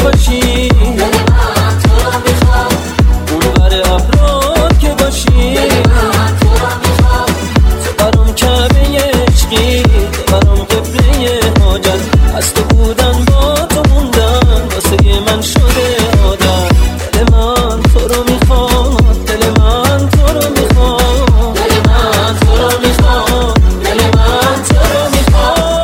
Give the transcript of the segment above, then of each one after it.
باشی، دل من تو رو میخوام، اون بر ابرا که باشی، دل من تو رو میخوام، تو برام کعبه عشقی، تو برام قبله حاجت، از تو بودن با تو موندن واسه من شده عادت. دل من تو رو میخوام، دل من تو رو میخوام، دل من تو رو میخوام، دل من تو رو میخوام.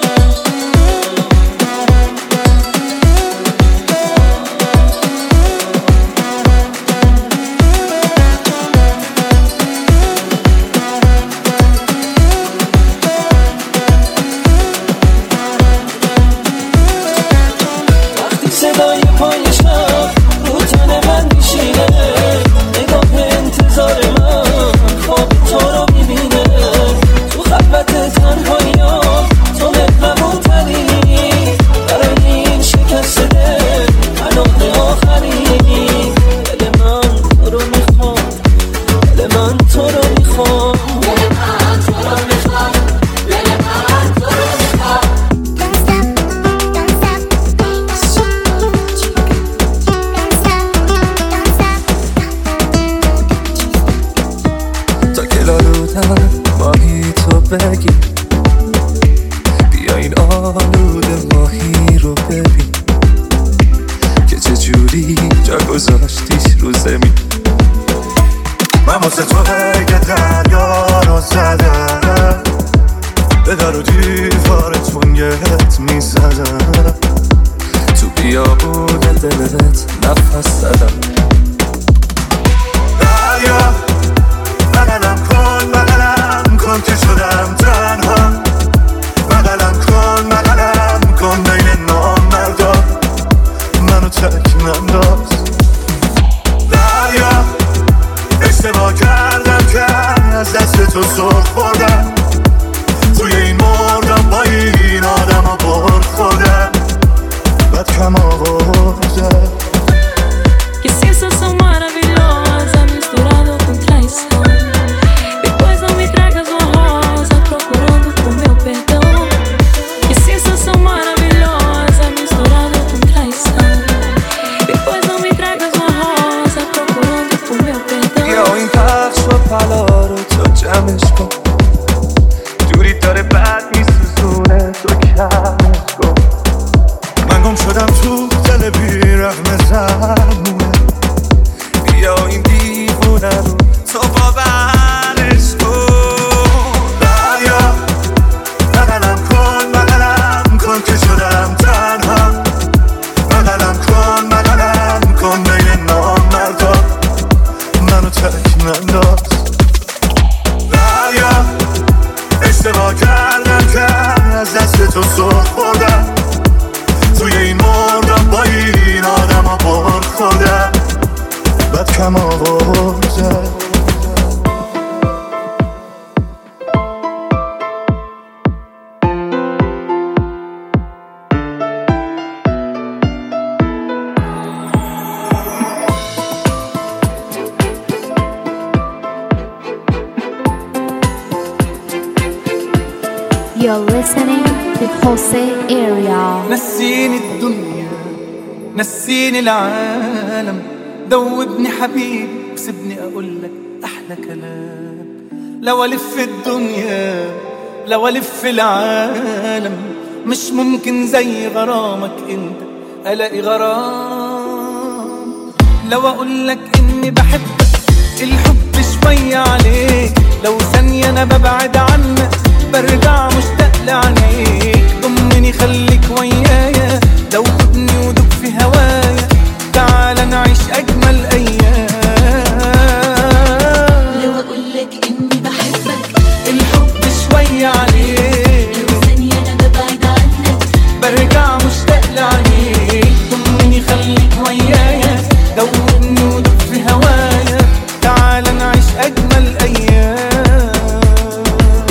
وقتی صدای پای شب رو تن من میشینه، نگاه انتظار من خواب تو رو میبینه، تو خلوت تنهایی ها تو مهربون تری، برای این شکست دل پناه آخری. دل من تو رو میخوام، دل من تو رو میخوام، دل من تو رو میخوام، دل من تو رو میخوام. تا که آلودم ماهی تو بگی، بیا این آلوده ماهی رو ببین که چجوری جا گذاشتیش رو زمین. من واسه تو که دریا رو زدم، به در و دیوار تونگت میزدم، تو بیابون دلت نفس زدم. دریا بغلم کن که شدم تنها، بغلم کن بین نامردا، منو تک ننداز. دریا اشتباه کردم که از دست تو سر خوردم، توی این مردم با این آدم ها بر خوردم، بد کم آوردم. Que sensação maravilhosa misturado com traição. Depois não me tragas uma rosa procurando por meu perdão. Que sensação maravilhosa misturado com traição. Depois não me tragas uma rosa procurando por meu perdão. بیا این پخش و پلا رو تو جمعش کن، دوری داره بد میسوزونه تو کمش کن. من گم شدم تو دل بیرحم زمونه، بیا این دیوونه رو تو باورش کن. بیا بغلم کن که شدم تنها، بغلم کن بین نامردا، منو تک ننداز. بیا اشتباه کردم که از دست تو سر خوردم، توی این مردم با این آدم ها بر خوردم، بد کم آوردم. You're listening to Jose Ariel. نسيني الدنيا نسيني العالم، دوبني حبيبي وسيبني اقولك احلى كلام. لو الف الدنيا لو الف العالم، مش ممكن زي غرامك انت الاقي غرام. لو اقولك اني بحبك الحب شوية عليك، لو ثانية انا ببعد عنك برجع مشتاق لعينيك. ضمني خليك ويايا، دوبني ودوب في هوايا، تعال نعيش اجمل ايام. لو اقولك اني بحبك الحب شوية عليك، لو ثانية انا ببعد عنك برجع مشتاق لعينيك. ضمني خليك ويايا، دوبني ودوب في هوايا، تعال نعيش اجمل ايام.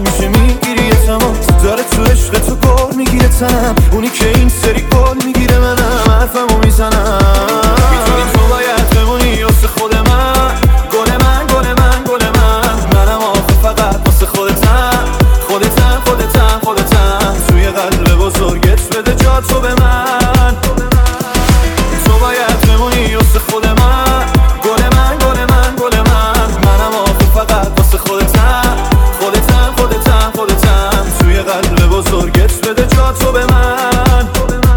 همیشه میگیری اعتماد داره تو عشق تو گل میگیره تنم اونی که این سری گل میگیره منم حرفمو میزنم میتونی تو باید بمونی واسه خود من گل من گل من گل من منم آخه فقط واسه خودتم خودتم خودتم خودتم توی قلب بزرگت بده جا تو به من تو باید بمونی واسه خود من گل من گل من گل من منم آخه فقط واسه خودتم خودتم خودتم خودتم توی قلب بزرگت بده جا تو به من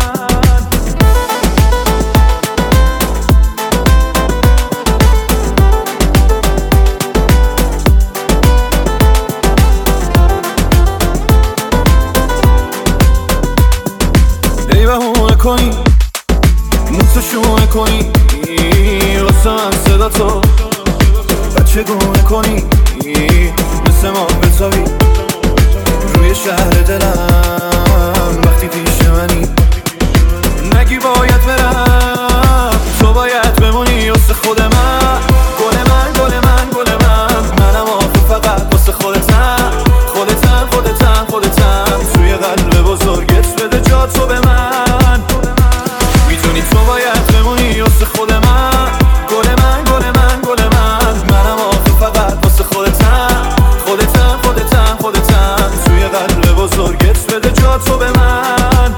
ای بهونه کنی موسو شونه کنی واسه من صدا تو بچه گونه کنی مثل ما بتابی روی شهر دلم وقتی پیش منی نگی باید برم تو باید بمونی واسه خود من گل من گل من گل من منم آخه فقط واسه خودتم خودتم خودتم خودتم توی قلب بزرگت بده جا تو به من میدونی تو باید بمونی واسه خود من گل من گل من گل من منم آخه فقط واسه خودتم خودتم خودتم خودتم توی قلب بزرگت بده جا تو به من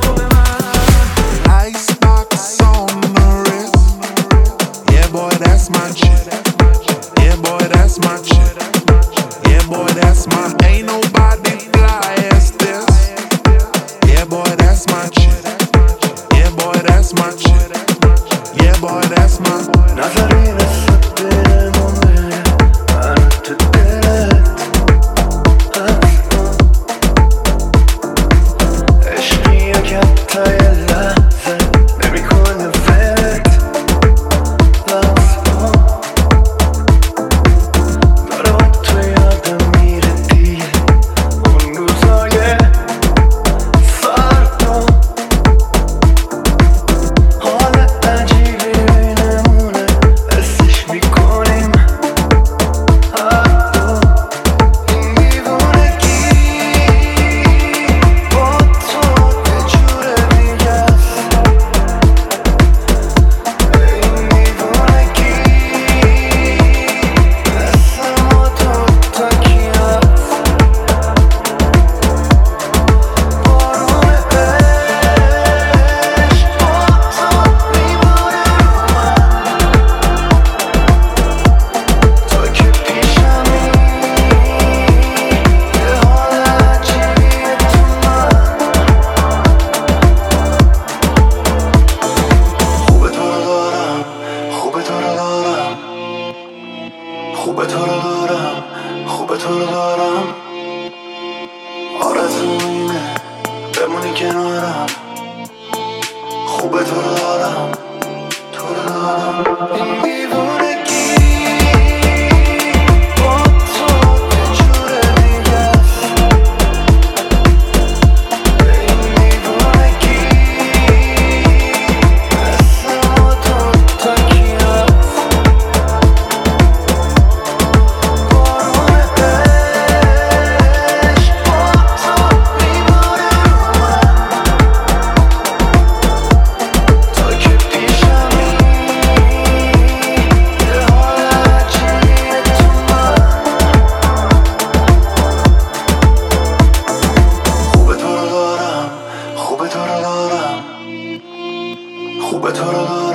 Icebox on the wrist. Yeah, boy, that's my shit. Yeah, boy, that's my shit. Yeah, boy, that's my. Ain't nobody fly as this. Yeah, boy, that's my shit. Yeah, boy, that's my shit. Yeah, boy, that's my. نظری نسبت به مونه من تو دلت عشقی که حتی یه لحظه نمیکنه ولت لحظه داره با تو یادم میره دیگه اون روزای سردم حال عجیبی بینمونه حسش میکنیم هر دو این دیوونگی با تو یه جور دیگه است این دیوونگی مثل ما دوتا کی هست بارون عشق با تو میباره رو من تو که پیشمی یه حال عجیبیه تو من خوبه تو رو دارم خوبه تو رو دارم خوبه تو رو دارم خوبه تو رو دارم آرزوم اینه بمونی کنارم خوبه تو رو دارم تو رو دارم این دیوونگی با تو یه جور دیگه است این دیوونگی مثل ما دوتا کی هست بارون عشق با تو میباره رو من تو که پیشمی یه حال عجیبیه تو من خوبه تو رو دارم خوبه تو رو دارم خوبه تو رو دارم